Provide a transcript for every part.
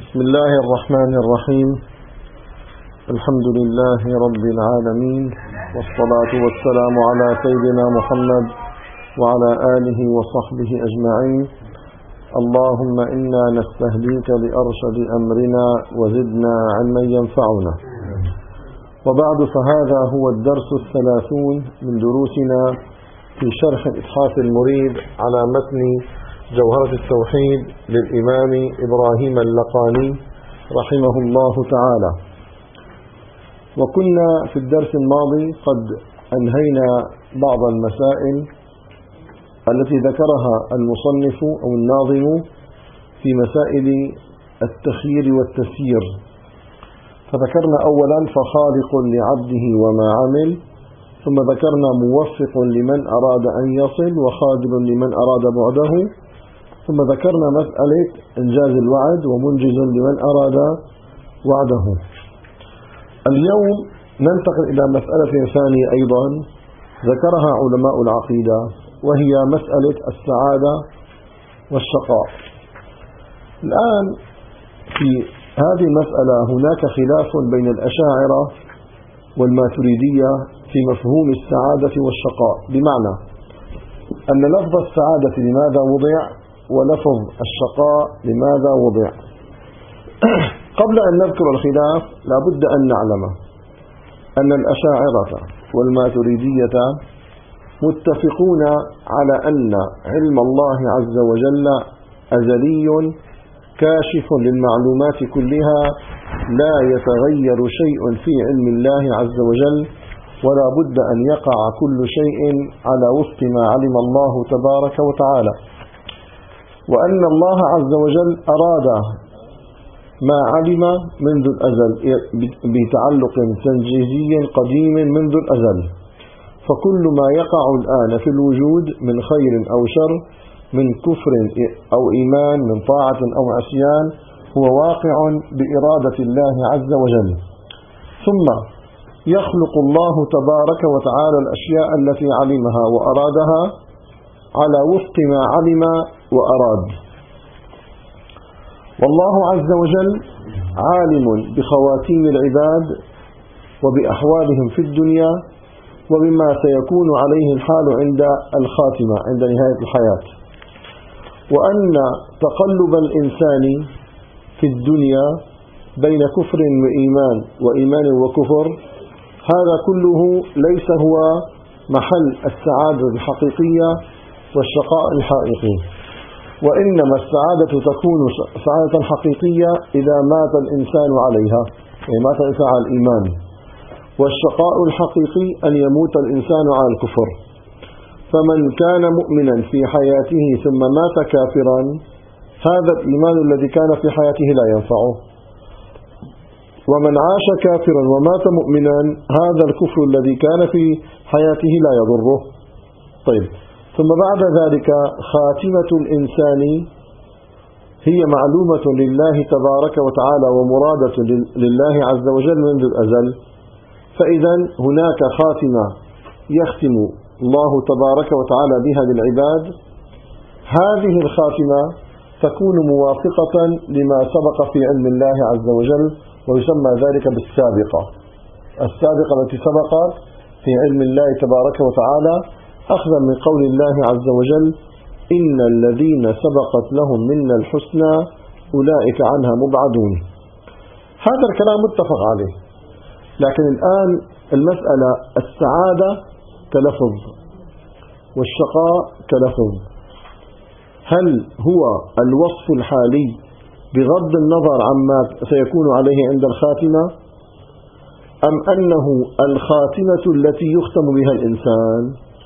بسم الله الرحمن الرحيم. الحمد لله رب العالمين، والصلاة والسلام على سيدنا محمد وعلى آله وصحبه أجمعين. اللهم إنا نستهديك لأرشد أمرنا وزدنا علما ينفعنا. وبعد، فهذا هو الدرس 30 من دروسنا في شرح الإتحاف المريد على متن جوهرة التوحيد للإمام إبراهيم اللقاني رحمه الله تعالى. وكنا في الدرس الماضي قد أنهينا بعض المسائل التي ذكرها المصنف أو الناظم في مسائل التخيير والتسيير. فذكرنا أولا فخالق لعبده وما عمل، ثم ذكرنا موفق لمن أراد أن يصل وخاذل لمن أراد بعده، ثم ذكرنا مسألة إنجاز الوعد ومنجز لمن أراد وعده. اليوم ننتقل إلى مسألة ثانية أيضا ذكرها علماء العقيدة، وهي مسألة السعادة والشقاء. الآن في هذه المسألة هناك خلاف بين الأشاعرة والماتريدية في مفهوم السعادة والشقاء، بمعنى أن لفظ السعادة لماذا وضع ولفظ الشقاء لماذا وضع. قبل أن نذكر الخلاف لابد أن نعلم أن الأشاعرة والماتريدية متفقون على أن علم الله عز وجل أزلي كاشف للمعلومات كلها، لا يتغير شيء في علم الله عز وجل، ولا بد أن يقع كل شيء على وفق ما علم الله تبارك وتعالى، وأن الله عز وجل أراد ما علم منذ الأزل بتعلق تنجيزي قديم منذ الأزل. فكل ما يقع الآن في الوجود من خير أو شر، من كفر أو إيمان، من طاعة أو عصيان، هو واقع بإرادة الله عز وجل. ثم يخلق الله تبارك وتعالى الأشياء التي علمها وأرادها على وفق ما علم وأراد. والله عز وجل عالم بخواتيم العباد وبأحوالهم في الدنيا وبما سيكون عليه الحال عند الخاتمة، عند نهاية الحياة. وأن تقلب الإنسان في الدنيا بين كفر وإيمان وإيمان وكفر، هذا كله ليس هو محل السعادة الحقيقية والشقاء الحقيقي، وإنما السعادة تكون سعادة حقيقية إذا مات الإنسان عليها، يعني مات الإنسان على الإيمان. والشقاء الحقيقي أن يموت الإنسان على الكفر. فمن كان مؤمنا في حياته ثم مات كافرا، هذا الإيمان الذي كان في حياته لا ينفعه. ومن عاش كافرا ومات مؤمنا، هذا الكفر الذي كان في حياته لا يضره. طيب، ثم بعد ذلك خاتمة الإنسان هي معلومة لله تبارك وتعالى ومرادة لله عز وجل منذ الأزل. فإذا هناك خاتمة يختم الله تبارك وتعالى بها للعباد، هذه الخاتمة تكون موافقة لما سبق في علم الله عز وجل، ويسمى ذلك بالسابقة. السابقة التي سبقت في علم الله تبارك وتعالى، أخذا من قول الله عز وجل: إن الذين سبقت لهم منا الحسنى أولئك عنها مبعدون. هذا الكلام متفق عليه. لكن الآن المسألة السعادة كلفظ والشقاء كلفظ، هل هو الوصف الحالي بغض النظر عما سيكون عليه عند الخاتمة، أم أنه الخاتمة التي يختم بها الإنسان؟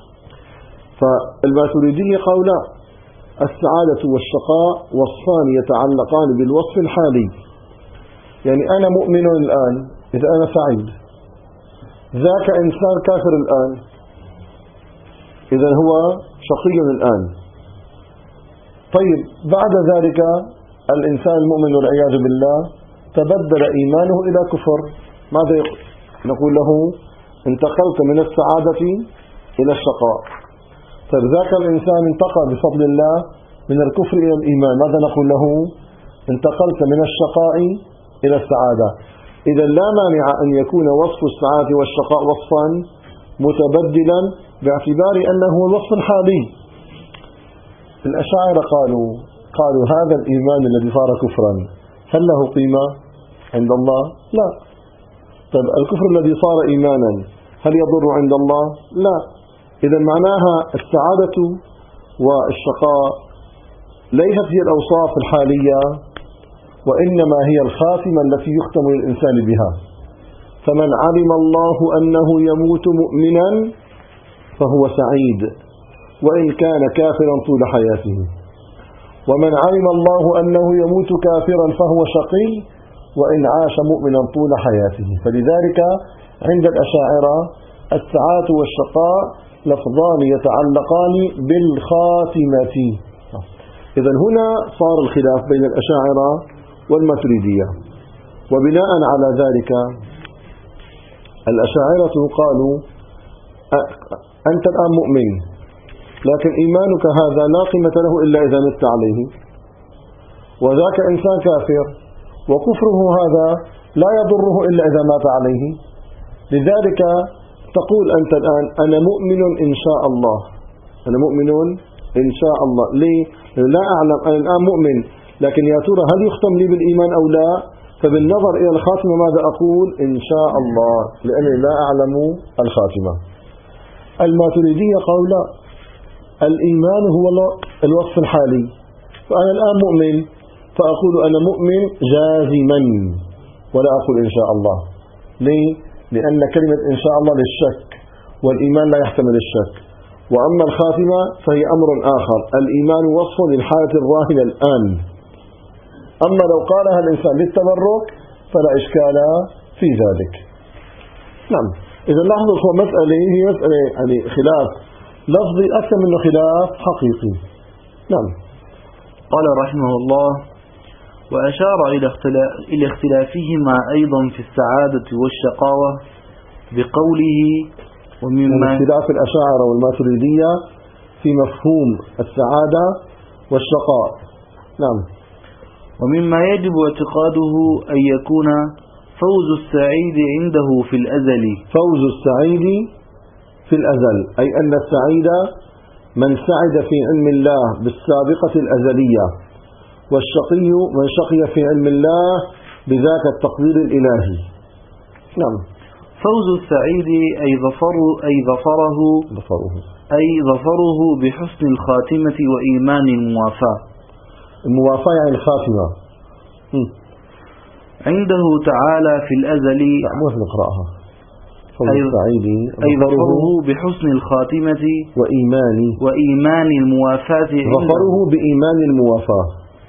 فالماتريدية قالوا لا، السعادة والشقاء وصفان يتعلقان بالوصف الحالي. يعني أنا مؤمن الآن، إذا أنا سعيد، ذاك إنسان كافر الآن، إذا هو شقي الآن. طيب، بعد ذلك الإنسان المؤمن والعياذ بالله تبدل إيمانه إلى كفر، ماذا نقول له؟ انتقلت من السعادة إلى الشقاء. طيب، ذاك الإنسان انتقل بفضل الله من الكفر إلى الإيمان، ماذا نقول له؟ انتقلت من الشقاء إلى السعادة. إذا لا مانع أن يكون وصف السعادة والشقاء وصفا متبدلا باعتبار أنه هو الوصف الحالي. الأشاعرة قالوا هذا الإيمان الذي صار كفرا هل له قيمة عند الله؟ لا. طيب الكفر الذي صار إيمانا هل يضر عند الله؟ لا. إذا معناها السعادة والشقاء ليست هي الأوصاف الحالية، وإنما هي الخاتمة التي يختم للإنسان بها. فمن علم الله أنه يموت مؤمنا فهو سعيد وإن كان كافرا طول حياته، ومن علم الله أنه يموت كافرا فهو شقي وإن عاش مؤمنا طول حياته. فلذلك عند الأشاعرة السعادة والشقاء لفظان يتعلقان بالخاتمة. إذا هنا صار الخلاف بين الأشاعرة والماتريدية. وبناء على ذلك الأشاعرة قالوا أنت الآن مؤمن، لكن إيمانك هذا لا قيمة له إلا إذا مت عليه، وذاك إنسان كافر وكفره هذا لا يضره إلا إذا مات عليه. لذلك تقول أنت الآن أنا مؤمن إن شاء الله، أنا مؤمن إن شاء الله. ليه؟ لا أعلم، أنا الآن مؤمن لكن يا ترى هل يختم لي بالإيمان أو لا؟ فبالنظر إلى الخاتمة ماذا أقول؟ إن شاء الله، لأني لا أعلم الخاتمة. الماتريدية قالوا لا، الإيمان هو الوصف الحالي، فأنا الآن مؤمن فأقول أنا مؤمن جازما ولا أقول إن شاء الله. ليه؟ لأن كلمة إن شاء الله للشك، والإيمان لا يحتمل الشك. وأما الخاتمة فهي أمر آخر، الإيمان وصف للحالة الراهنة الآن. أما لو قالها الإنسان للتبرك فلا إشكال في ذلك. نعم. إذا لاحظوا هو مسألة هي مسألة يعني خلاف لفظي أكثر منه خلاف حقيقي. نعم. قال رحمه الله: وأشار إلى اختلافهما أيضا في السعادة والشقاوة بقوله: ومما اختلاف الأشاعرة والماتريدية في مفهوم السعادة والشقاء. نعم. ومما يجب اعتقاده أن يكون فوز السعيد عنده في الأزل. فوز السعيد في الأزل، أي أن السعيد من سعد في علم الله بالسابقة الأزلية، والشقي من شقي في علم الله بذاك التقدير الإلهي. نعم. فوز السعيد أي ظفره بحسن الخاتمة وإيمان الموافاة. الموافاة يعني الخاتمة. عنده تعالى في الأزل. مو نقرأها. أي ظفره بحسن الخاتمة وإيمان الموافاة. ظفره بإيمان الموافاة.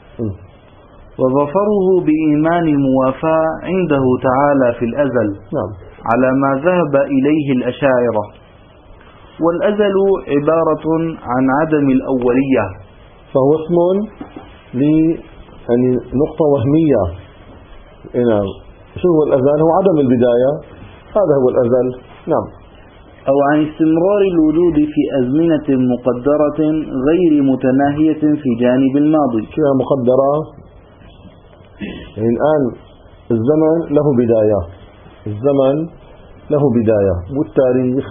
وظفره بإيمان الموافاة عنده تعالى في الأزل. نعم. على ما ذهب إليه الأشاعرة. والأزل عبارة عن عدم الأولية، فهو اسم يعني نقطة وهمية. نعم. شو هو الأزل؟ هو عدم البداية، هذا هو الأزل. نعم. أو عن استمرار الوجود في أزمنة مقدرة غير متناهية في جانب الماضي. كيف مقدرة؟ يعني الآن الزمن له بداية، الزمن له بداية، مو التاريخ.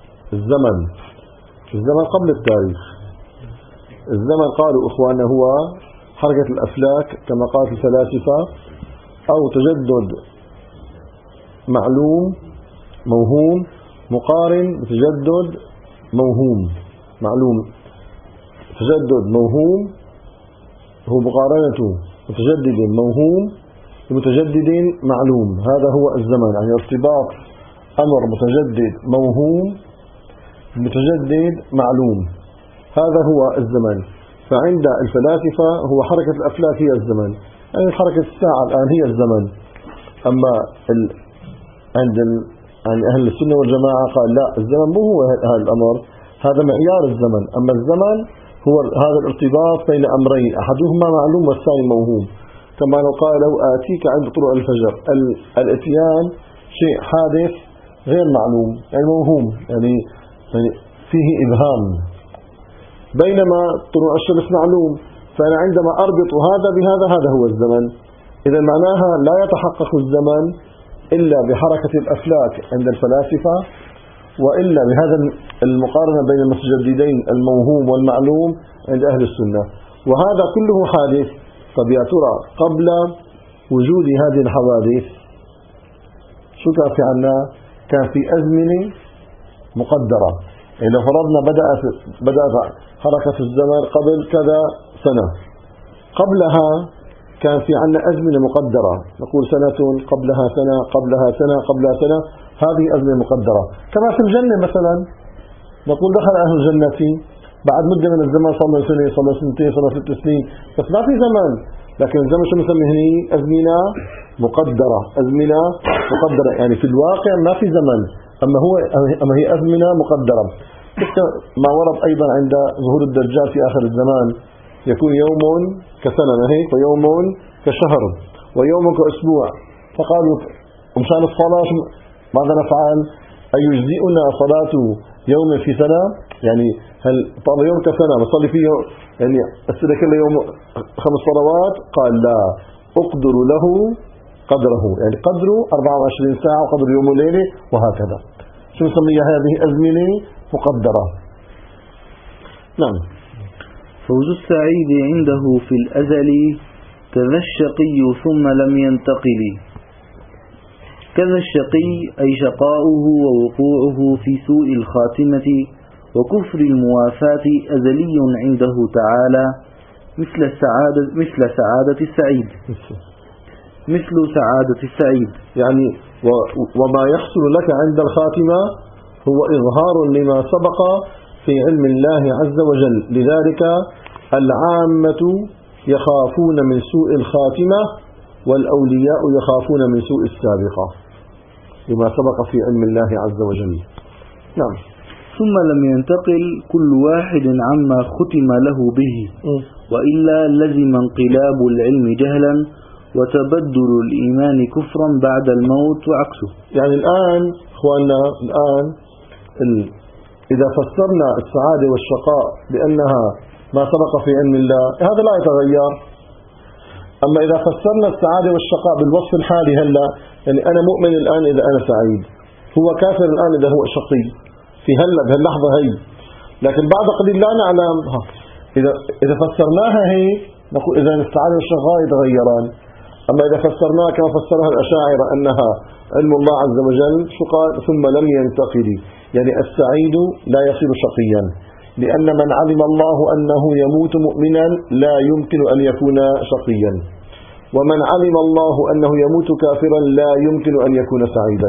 الزمن قبل التاريخ. الزمن قالوا إخواننا هو حركة الأفلاك كما قالت الفلاسفة، أو تجدد معلوم موهوم مقارن بتجدد موهوم معلوم. تجدد موهوم هو مقارنته متجدد موهوم بمتجدد معلوم، هذا هو الزمن، يعني ارتباط أمر متجدد موهوم متجدد معلوم، هذا هو الزمن. فعند الفلاسفة هو حركة الأفلاك هي الزمن، يعني حركة الساعة الآن هي الزمن. أما عند يعني أهل السنة والجماعة قال لا، الزمن مو هو هذا الأمر، هذا معيار الزمن. أما الزمن هو هذا الارتباط بين أمرين، أحدهما معلوم والثاني موهوم. كما لو قال لو آتيك عند طلوع الفجر، الاتيان شيء حادث غير معلوم يعني موهوم، يعني فيه إبهام، بينما طلوع الشمس معلوم. فأنا عندما أربط هذا بهذا هذا هو الزمن. إذا معناها لا يتحقق الزمن إلا بحركة الأفلاك عند الفلاسفة، وإلا بهذا المقارنة بين المتجددين الموهوم والمعلوم عند أهل السنة، وهذا كله حادث. طب يا ترى قبل وجود هذه الحوادث شو كان في عنا؟ كان في أزمنة مقدرة. يعني لو فرضنا بدأت حركة الزمن قبل كذا سنة، قبلها كان في عنا أزمنة مقدرة، نقول سنة قبلها سنة قبلها سنة قبلها سنة، هذه أزمنة مقدرة. كما في الجنة مثلا، نقول دخل أهل الجنة بعد مدة من الزمان، صلى سنة صلى سنتين صلى 6 سنين، بس ما في زمان. لكن الزمن شو نسميه هني؟ أزمنة مقدرة، أزمنة مقدرة، يعني في الواقع ما في زمن، أما هي أزمنة مقدرة. ما ورد أيضا عند ظهور الدجال في آخر الزمان، يكون يوم كسنة هيك، ويوم كشهر، ويوم كأسبوع. فقالوا مشان الصلاة ماذا نفعل؟ أيجزئنا صلاة يوم في سنة؟ يعني هل طال يوم كسنة نصلي فيه يعني السنة كل يوم 5 صلوات؟ قال لا، أقدر له قدره، يعني قدره 24 ساعة وقدر يوم وليلة، وهكذا. شو نسميها هذه؟ أزمنة مقدرة. نعم. فوز السعيد عنده في الأزل كذا الشقي ثم لم ينتقل. كذا الشقي أي شقاؤه ووقوعه في سوء الخاتمة وكفر الموافاة أزلي عنده تعالى، مثل سعادة السعيد. مثل سعادة السعيد يعني وما يحصل لك عند الخاتمة هو إظهار لما سبق في علم الله عز وجل. لذلك العامة يخافون من سوء الخاتمة، والأولياء يخافون من سوء السابقة، لما سبق في علم الله عز وجل. نعم. ثم لم ينتقل كل واحد عما ختم له به، وإلا لزم انقلاب العلم جهلا وتبدل الإيمان كفرا بعد الموت وعكسه. يعني الآن إخواننا، الآن إذا فسرنا السعادة والشقاء بأنها ما سبق في علم الله، هذا لا يتغير. أما إذا فسرنا السعادة والشقاء بالوصف الحالي هلا، يعني أنا مؤمن الآن إذا أنا سعيد، هو كافر الآن إذا هو شقي في هلا بهاللحظة هي، لكن بعد قليل لا نعلم. إذا فسرناها هيك نقول إذا السعادة والشقاء يتغيران. أما إذا فسرناها كما فسرها الأشاعرة أنها علم الله عز وجل، شو قال؟ ثم لم ينتقل، يعني السعيد لا يصير شقيا، لأن من علم الله أنه يموت مؤمنا لا يمكن أن يكون شقيا، ومن علم الله أنه يموت كافرا لا يمكن أن يكون سعيدا،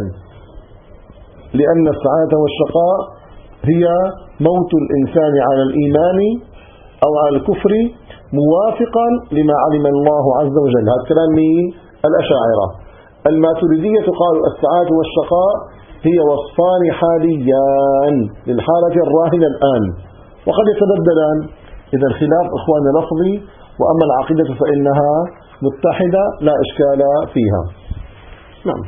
لأن السعادة والشقاء هي موت الإنسان على الإيمان أو على الكفر موافقا لما علم الله عز وجل. هذا كلام مين؟ الأشاعرة. الماتريدية قالوا السعادة والشقاء هي وصفان حاليان للحالة الراهنة الآن، وقد يتبدلان. إذا الخلاف إخواننا لفظي، وأما العقيدة فإنها متحدة لا إشكال فيها. نعم.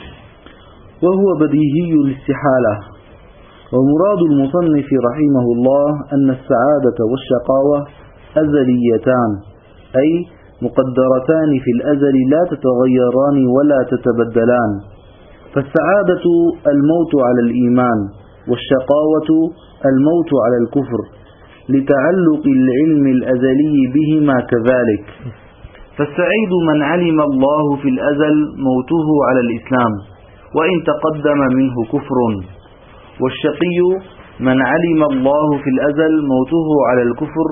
وهو بديهي الاستحالة. ومراد المصنف رحمه الله أن السعادة والشقاوة أزليتان، أي مقدرتان في الأزل لا تتغيران ولا تتبدلان. فالسعادة الموت على الإيمان، والشقاوة الموت على الكفر، لتعلق العلم الأزلي بهما كذلك. فالسعيد من علم الله في الأزل موته على الإسلام وإن تقدم منه كفر، والشقي من علم الله في الأزل موته على الكفر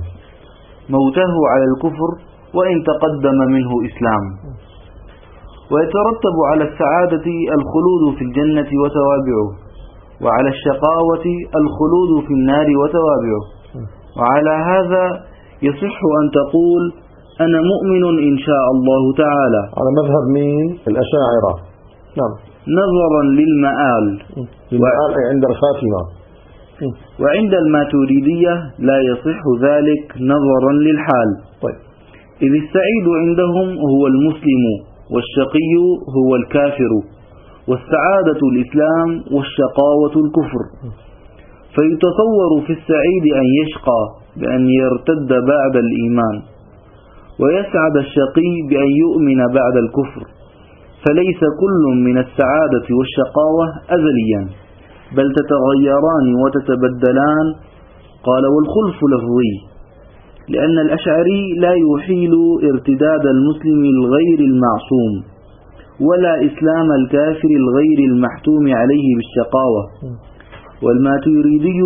وإن تقدم منه إسلام. ويترتب على السعادة الخلود في الجنة وتوابعه، وعلى الشقاوة الخلود في النار وتوابعه. وعلى هذا يصح أن تقول أنا مؤمن إن شاء الله تعالى، على مذهب مين؟ الأشاعرة. نعم. نظرا للمآل عند الخاتمة. وعند الماتريدية لا يصح ذلك نظرا للحال. طيب. إذ السعيد عندهم هو المسلم، والشقي هو الكافر، والسعادة الإسلام والشقاوة الكفر. فيتصور في السعيد أن يشقى بأن يرتد بعد الإيمان، ويسعد الشقي بأن يؤمن بعد الكفر، فليس كل من السعادة والشقاوة أزليا، بل تتغيران وتتبدلان. قال: والخلف لفظي، لأن الأشعري لا يحيل ارتداد المسلم الغير المعصوم، ولا إسلام الكافر الغير المحتوم عليه بالشقاوة، والماتريدي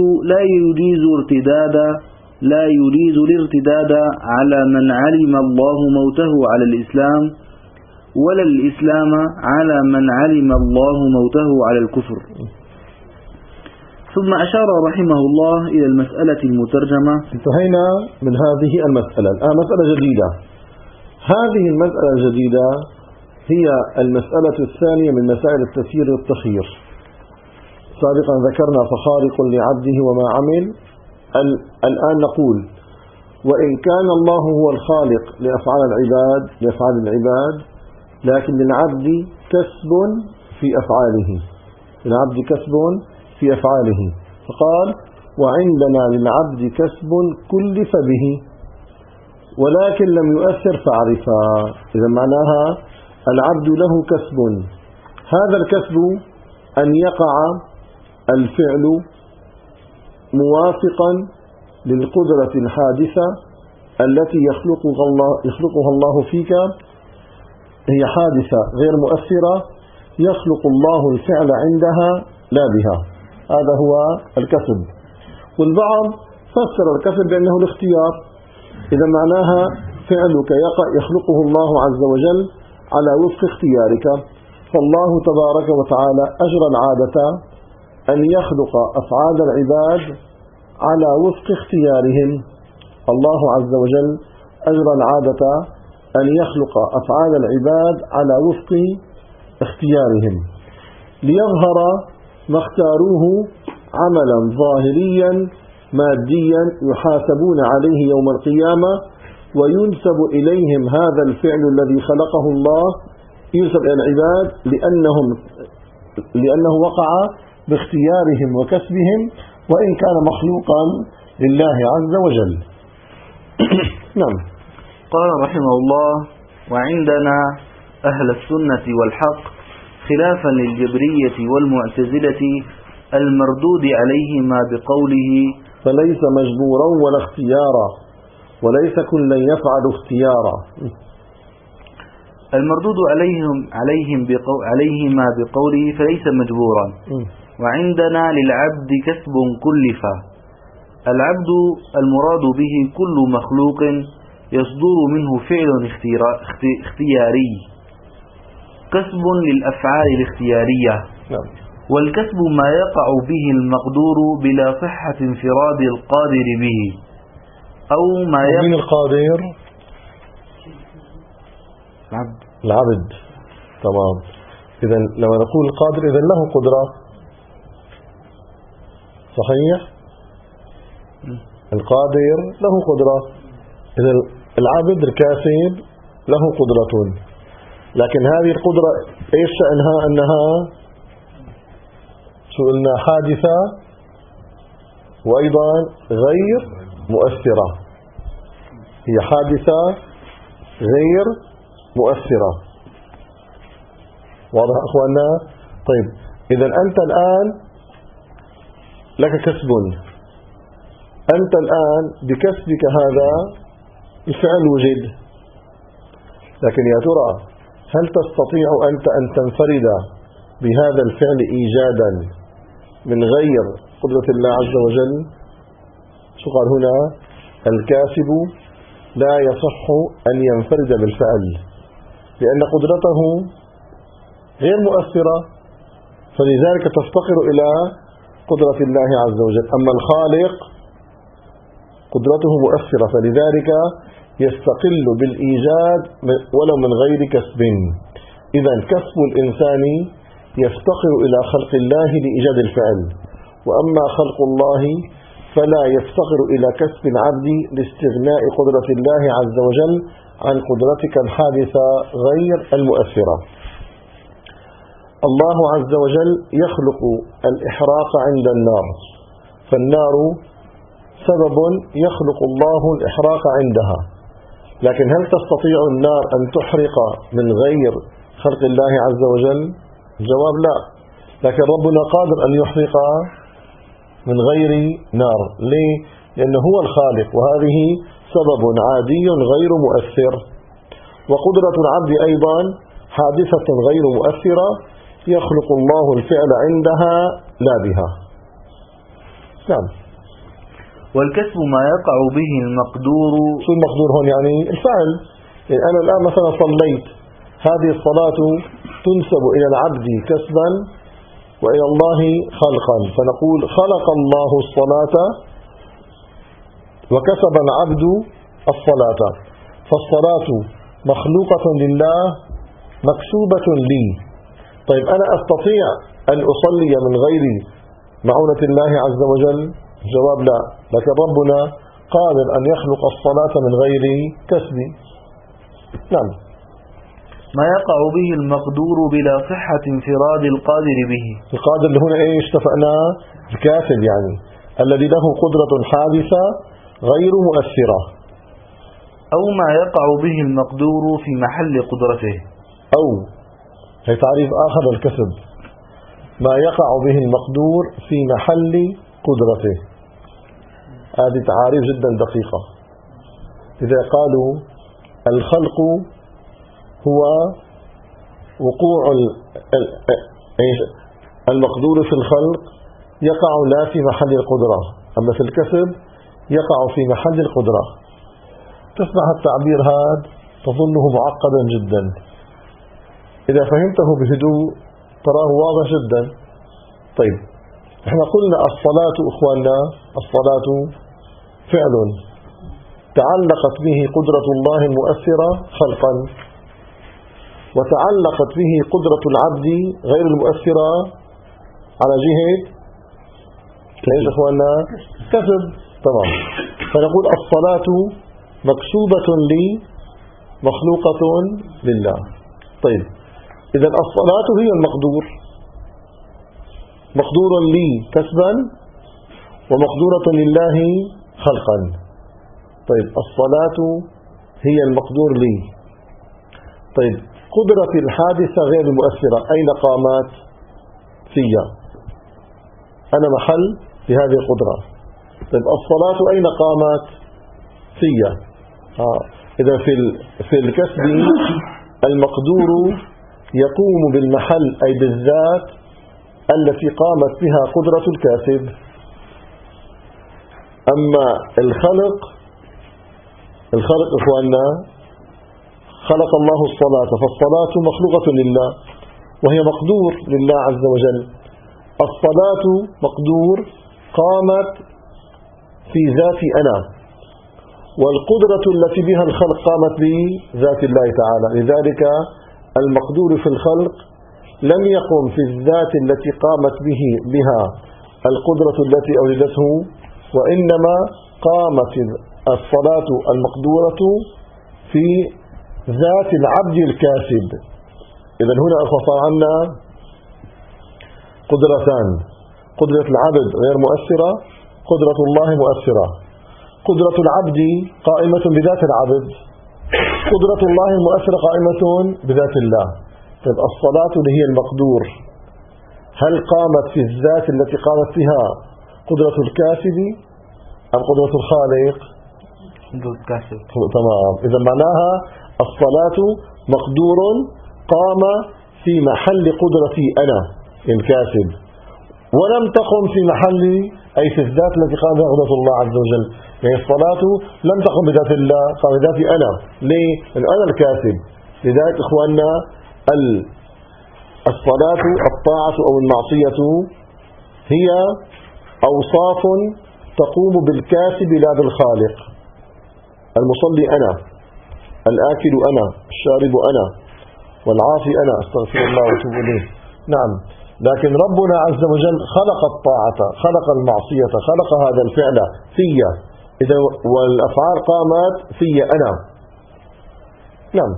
لا يجيز الارتداد على من علم الله موته على الإسلام، ولا الإسلام على من علم الله موته على الكفر. ثم أشار رحمه الله إلى المسألة المترجمة. انتهينا من هذه المسألة. الآن مسألة جديدة. هذه المسألة الجديدة هي المسألة الثانية من مسائل التسيير والتخيير. سابقا ذكرنا فخارق لعبده وما عمل. الآن نقول: وإن كان الله هو الخالق لأفعال العباد، لكن للعبد كسب في أفعاله، فقال: وعندنا للعبد كسب كلف به ولكن لم يؤثر فعرفا. إذا معناها العبد له كسب، هذا الكسب أن يقع الفعل موافقا للقدرة الحادثة التي يخلقها الله فيك، هي حادثة غير مؤثرة يخلق الله الفعل عندها لا بها، هذا هو الكسب. والبعض فسر الكسب بأنه الاختيار، إذا معناها فعلك يخلقه الله عز وجل على وفق اختيارك، فالله تبارك وتعالى أجرى العادة أن يخلق أفعال العباد على وفق اختيارهم. الله عز وجل أجرى العادة أن يخلق أفعال العباد على وفق اختيارهم، ليظهر ما اختاروه عملا ظاهريا ماديا يحاسبون عليه يوم القيامة، وينسب إليهم هذا الفعل الذي خلقه الله، ينسب إلى العباد لأنه وقع باختيارهم وكسبهم، وإن كان مخلوقا لله عز وجل. نعم. قال رحمه الله: وعندنا أهل السنة والحق خلافا للجبرية والمعتزلة المردود عليهما بقوله: فليس مجبورا ولا اختيارا، وليس كلا يفعل اختيارا. المردود عليهما بقوله فليس مجبورا. وعندنا للعبد كسب كلفا. العبد المراد به كل مخلوق يصدر منه فعل اختياري، كسب للأفعال الاختيارية. والكسب ما يقع به المقدور بلا صحة انفراد القادر به، أو ما من القادر العبد. تمام. إذا لما نقول القادر إذا له قدرة، صحيح؟ القادر له قدرة، إذا العبد الكاسب له قدرة، لكن هذه القدرة إيش شأنها؟ أنها قلنا حادثة وأيضا غير مؤثرة، هي حادثة غير مؤثرة. واضح أخواننا؟ طيب، إذا أنت الآن لك كسب، أنت الآن بكسبك هذا الفعل وجد، لكن يا ترى هل تستطيع أنت أن تنفرد بهذا الفعل إيجادا من غير قدرة الله عز وجل؟ شو قال هنا؟ الكاسب لا يصح أن ينفرد بالفعل لأن قدرته غير مؤثرة، فلذلك تفتقر إلى قدرة الله عز وجل. أما الخالق قدرته مؤثرة، فلذلك يستقل بالإيجاد ولو من غير كسب. إذا كسب الإنسان يفتقر إلى خلق الله لإيجاد الفعل، وأما خلق الله فلا يفتقر إلى كسب العبد لاستغناء قدرة الله عز وجل عن قدرتك الحادثة غير المؤثرة. الله عز وجل يخلق الإحراق عند النار، فالنار سبب يخلق الله الإحراق عندها، لكن هل تستطيع النار أن تحرق من غير خلق الله عز وجل؟ الجواب لا، لكن ربنا قادر أن يحرق من غير نار. ليه؟ لأنه هو الخالق، وهذه سبب عادي غير مؤثر. وقدرة العبد أيضا حادثة غير مؤثرة يخلق الله الفعل عندها لا بها. نعم. والكسب ما يقع به المقدور. شو المقدور هون؟ يعني الفعل. يعني أنا الآن مثلا صليت، هذه الصلاة تنسب إلى العبد كسبا وإلى الله خلقا، فنقول خلق الله الصلاة وكسب العبد الصلاة، فالصلاة مخلوقة لله مكسوبة لي. طيب أنا أستطيع أن أصلي من غير معونة الله عز وجل؟ الجواب لا، لكن ربنا قادر أن يخلق الصلاة من غير كسب. نعم. ما يقع به المقدور بلا صحة انفراد القادر به. القادر اللي هنا ايش اتفقنا؟ الكاسب، يعني الذي له قدرة حادثة غير مؤثرة. أو ما يقع به المقدور في محل قدرته. أو هي تعريف آخر للكسب، ما يقع به المقدور في محل قدرته. هذه تعاريف جدا دقيقة. إذا قالوا الخلق هو وقوع المقدور في الخلق يقع لا في محل القدرة، أما في الكسب يقع في محل القدرة. تسمع التعبير هذا تظنه معقدا جدا، إذا فهمته بهدوء تراه واضح جدا. طيب احنا قلنا الصلاة إخواننا، الصلاة فعل تعلقت به قدرة الله المؤثرة خلقا، وتعلقت به قدرة العبد غير المؤثرة على جهة ايش اخواننا؟ كسب. تمام. فنقول الصلاة مكسوبة لي مخلوقة لله. طيب إذا الصلاة هي المقدور، مقدور لي كسبا ومقدورة لله خلقا. طيب الصلاة هي المقدور لي. طيب قدرة الحادثة غير المؤثرة أين قامت؟ فيا، أنا محل لهذه القدرة. طيب الصلاة أين قامت؟ فيا. إذا في الكسب المقدور يقوم بالمحل أي بالذات التي قامت بها قدرة الكاسب. أما الخلق إخواننا خلق الله الصلاة، فالصلاة مخلوقة لله وهي مقدور لله عز وجل. الصلاة مقدور قامت في ذاتي أنا، والقدرة التي بها الخلق قامت بذات الله تعالى. لذلك المقدور في الخلق لم يقم في الذات التي قامت بها القدرة التي أوجدته، وإنما قامت الصلاة المقدورة في ذات العبد الكاسب. إذن هنا صار عنا قدرتان، قدرة العبد غير مؤثرة، قدرة الله مؤثرة. قدرة العبد قائمة بذات العبد، قدرة الله المؤثرة قائمة بذات الله. طيب الصلاة اللي هي المقدور هل قامت في الذات التي قامت فيها قدرة الكاسب أم قدرة الخالق؟ قدرة الكاسب. تمام. إذا معناها الصلاة مقدور قام في محل قدرتي أنا الكاسب، ولم تقم في محل أي في الذات التي قام بها قدرة الله عز وجل. يعني الصلاة لم تقم بذات الله، قام بذاتي أنا. ليه؟ لأن أنا الكاسب. لذلك إخواننا الصلاة الطاعة أو المعصية هي أوصاف تقوم بالكاسب لا بالخالق. المصلي أنا، الآكل أنا، الشارب أنا، والعاصي أنا، استغفر الله واتوب إليه. نعم. لكن ربنا عز وجل خلق الطاعة، خلق المعصية، خلق هذا الفعل فيا. إذا والأفعال قامت فيا أنا. نعم.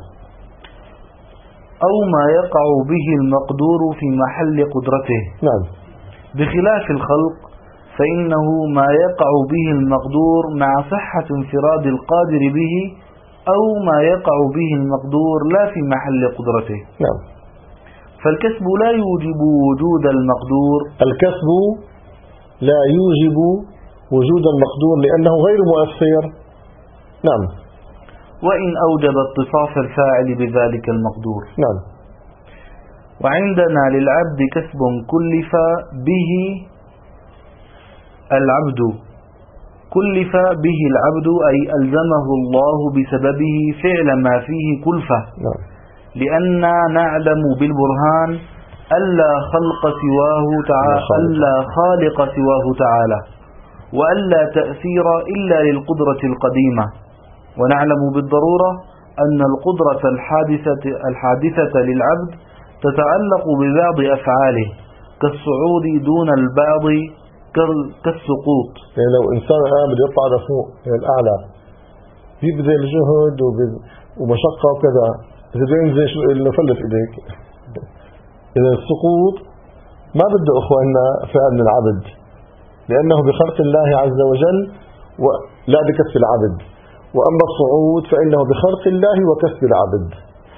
أو ما يقع به المقدور في محل قدرته. نعم. بخلاف الخلق فإنه ما يقع به المقدور مع صحة انفراد القادر به، أو ما يقع به المقدور لا في محل قدرته. نعم. فالكسب لا يوجب وجود المقدور. الكسب لا يوجب وجود المقدور لأنه غير مؤثر. نعم. وإن أوجب اتصاف الفاعل بذلك المقدور. نعم. وعندنا للعبد كسب كلف به العبد، كلف به العبد أي ألزمه الله بسببه فعل ما فيه كلفة. نعم. لأننا نعلم بالبرهان ألا خالق سواه تعالى، وألا تأثير إلا للقدرة القديمة. ونعلم بالضرورة أن القدرة الحادثة للعبد تتعلق ببعض أفعاله كالصعود دون البعض كالسقوط. يعني لو إنسان بده يطلع لفوق الأعلى يبذل جهد ومشقة وكذا، إذا بده ينزل إنه فلت إيديك. إذا السقوط ما بده أخواننا فعل من العبد، لأنه بخلق الله عز وجل ولا بكسب العبد. وأما الصعود فإنه بخلق الله وكسب العبد.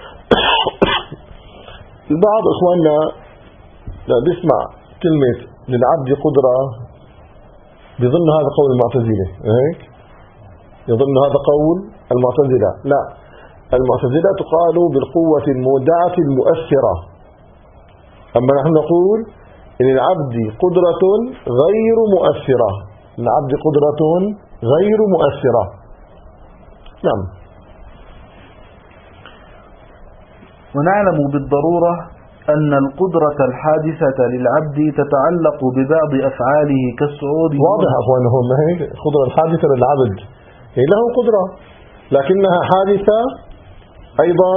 البعض إخواننا لا بيسمع كلمة للعبد قدرة بيظن هذا قول المعتزلة، هيك يظن هذا قول المعتزلة. لا، المعتزلة تقال بالقوة المودعة المؤثرة، أما نحن نقول إن العبد قدرة غير مؤثرة، العبد قدرة غير مؤثرة. نعم. ونعلم بالضرورة أن القدرة الحادثة للعبد تتعلق ببعض أفعاله كالصعود. واضح أخوانهم، هيك القدرة الحادثة للعبد هي له قدرة لكنها حادثة أيضا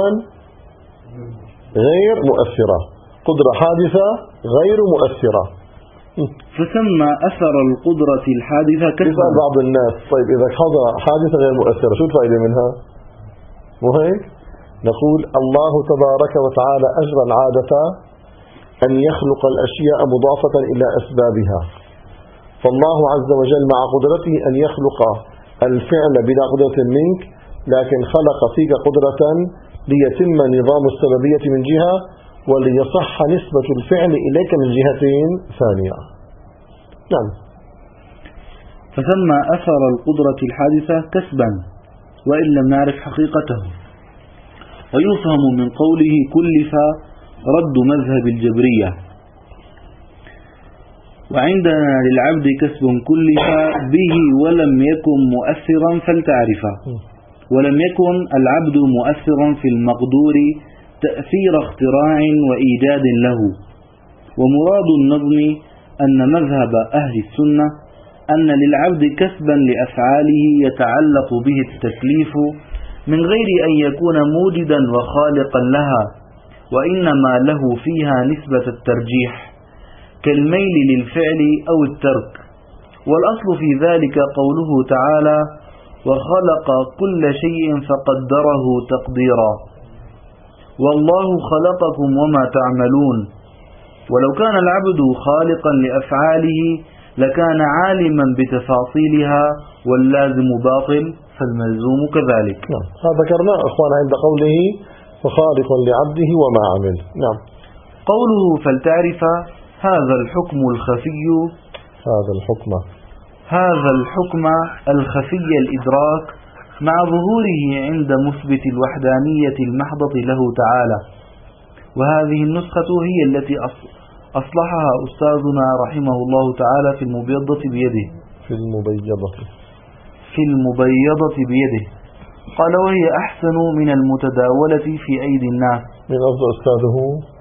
غير مؤثرة، قدرة حادثة غير مؤثرة. فسمى أثر القدرة الحادثة كسبا. بعض الناس طيب إذا حضر حادثة غير مؤثرة شو الفائدة منها؟ وهيك نقول الله تبارك وتعالى أجرى العادة أن يخلق الأشياء مضافة إلى أسبابها، فالله عز وجل مع قدرته أن يخلق الفعل بلا قدرة منك، لكن خلق فيك قدرة ليتم نظام السببية من جهة وليصح نسبة الفعل إليك من جهة ثانية. نعم. فسمى أثر القدرة الحادثة كسبا وإن لم نعرف حقيقته. ويفهم من قوله كلف رد مذهب الجبرية. وعندنا للعبد كسب كلف به ولم يكن مؤثرا فلتعرفه. ولم يكن العبد مؤثرا في المقدور تأثير اختراع وإيجاد له. ومراد النظم أن مذهب أهل السنة أن للعبد كسبا لأفعاله يتعلق به التكليف من غير أن يكون موجدا وخالقا لها، وإنما له فيها نسبة الترجيح كالميل للفعل أو الترك. والأصل في ذلك قوله تعالى وخلق كل شيء فقدره تقديرا، والله خلقكم وما تعملون. ولو كان العبد خالقا لأفعاله لكان عالما بتفاصيلها واللازم باطل فالملزوم كذلك. نعم. هذا ذكرناه أخوان عند قوله وخالق لعبده وما عمل. نعم. قوله فلتعرف هذا الحكم الخفي، هذا الحكم الخفي الإدراك مع ظهوره عند مثبت الوحدانية المحضة له تعالى. وهذه النسخة هي التي أصلحها أستاذنا رحمه الله تعالى في المبيضة بيده. قال وهي أحسن من المتداولة في أيدي الناس. من أفضل أستاذه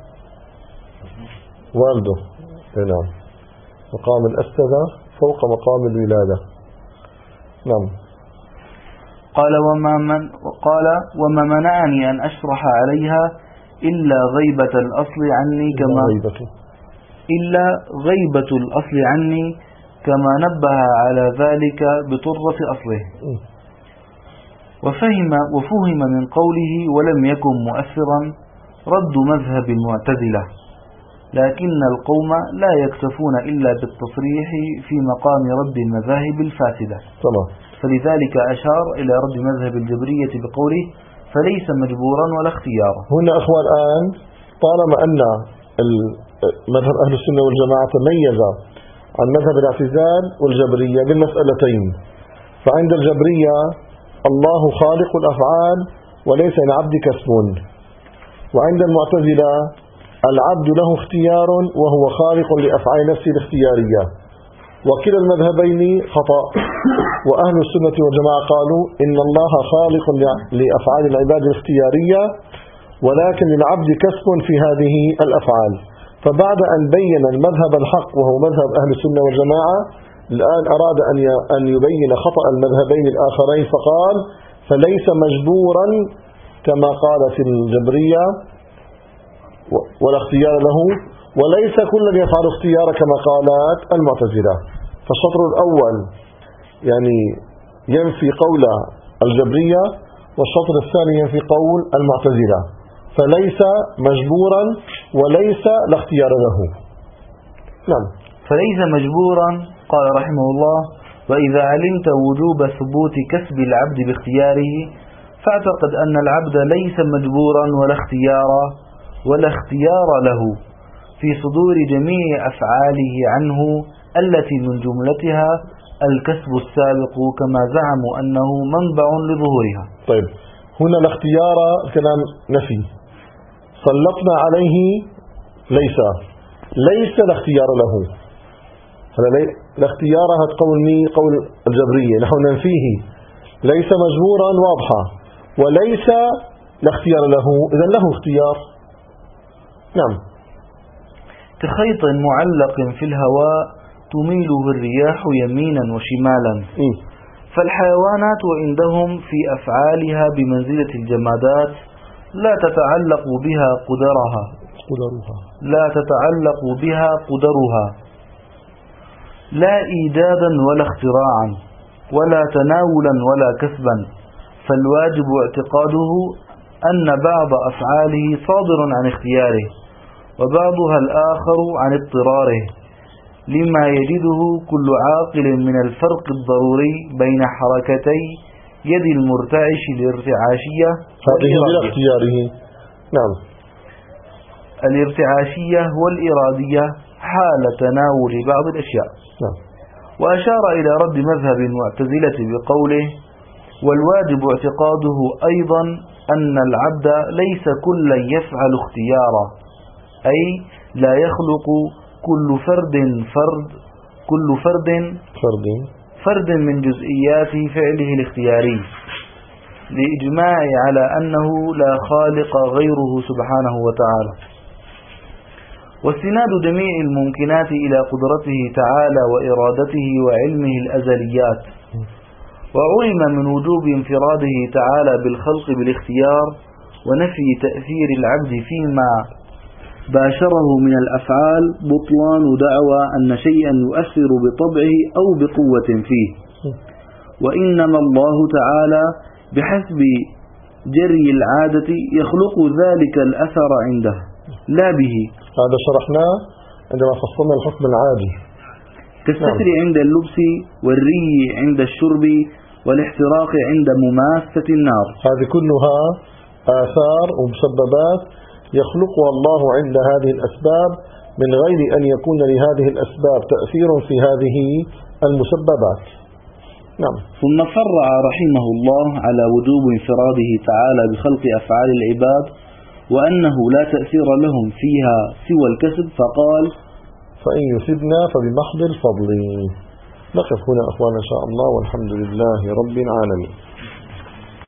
والده. نعم. مقام الأستاذة فوق مقام الولادة. نعم. قال وما منعني أن أشرح عليها إلا غيبة الأصل عني كما نبه على ذلك بطرة أصله. وفهم من قوله ولم يكن مؤثرا رد مذهب المعتزلة، لكن القوم لا يكتفون إلا بالتصريح في مقام رد المذاهب الفاسدة. طبعا. فلذلك أشار إلى رد مذهب الجبرية بقوله فليس مجبورا ولا اختيارا. هنا أخوان الآن طالما أن مذهب أهل السنة والجماعة تميز عن مذهب الاعتزال والجبرية بالمسألتين، فعند الجبرية الله خالق الأفعال وليس للعبد كسب، وعند المعتزلة العبد له اختيار وهو خالق لأفعال نفسه الاختيارية، وكلا المذهبين خطأ. وأهل السنة والجماعة قالوا إن الله خالق لأفعال العباد الاختيارية ولكن للعبد كسب في هذه الأفعال. فبعد أن بين المذهب الحق وهو مذهب أهل السنة والجماعة، الآن أراد أن يبين خطأ المذهبين الآخرين، فقال فليس مجبورا كما قالت الجبرية ولا اختيار له، وليس كل يفعل اختيار كما قالت المعتزلة. فالشطر الأول يعني ينفي قول الجبرية، والشطر الثاني ينفي قول المعتزلة، فليس مجبورا وليس لا اختيار له. نعم. فليس مجبورا قال رحمه الله وإذا علمت وجوب ثبوت كسب العبد باختياره فاعتقد أن العبد ليس مجبورا ولا اختيار له في صدور جميع أفعاله عنه التي من جملتها الكسب السابق كما زعموا أنه منبع لظهورها. طيب، هنا الاختيار الكلام نفي، سلطنا عليه ليس الاختيار له. الاختيار هذا قول الجبرية، نحن ننفيه ليس مجبورا واضحة، وليس الاختيار له، إذن له اختيار. نعم. كخيط معلق في الهواء تميله الرياح يمينا وشمالا. فالحيوانات عندهم في أفعالها بمنزلة الجمادات لا تتعلق بها قدرها لا إيجادا ولا اختراعا ولا تناولا ولا كسبا، فالواجب اعتقاده أن بعض أفعاله صادر عن اختياره وبعضها الآخر عن اضطراره، لما يجده كل عاقل من الفرق الضروري بين حركتي يد المرتعش الارتعاشية والإرادية حال تناول بعض الأشياء. وأشار إلى رد مذهب المعتزلة بقوله والواجب اعتقاده أيضا أن العبد ليس كلا يفعل اختيارا، أي لا يخلق كل فرد من جزئيات فعله الاختياري، لإجماع على أنه لا خالق غيره سبحانه وتعالى. واستناد جميع الممكنات إلى قدرته تعالى وإرادته وعلمه الأزليات، وعلم من وجوب انفراده تعالى بالخلق بالاختيار ونفي تأثير العبد فيما باشره من الأفعال بطلان دعوى أن شيئا يؤثر بطبعه أو بقوة فيه، وإنما الله تعالى بحسب جري العادة يخلق ذلك الأثر عنده لا به. هذا شرحناه عندما فصلنا الحكم العادي، كالستر عند اللبس والري عند الشرب والاحتراق عند مماسة النار. هذه كلها آثار ومسببات يخلقها الله عند هذه الأسباب من غير أن يكون لهذه الأسباب تأثير في هذه المسببات. نعم. ثم فرع رحمه الله على وجوب انفراده تعالى بخلق أفعال العباد وأنه لا تأثير لهم فيها سوى الكسب، فقال فإن يثبنا فبمحض الفضل. نقف هنا أخوانا إن شاء الله، والحمد لله رب العالمين.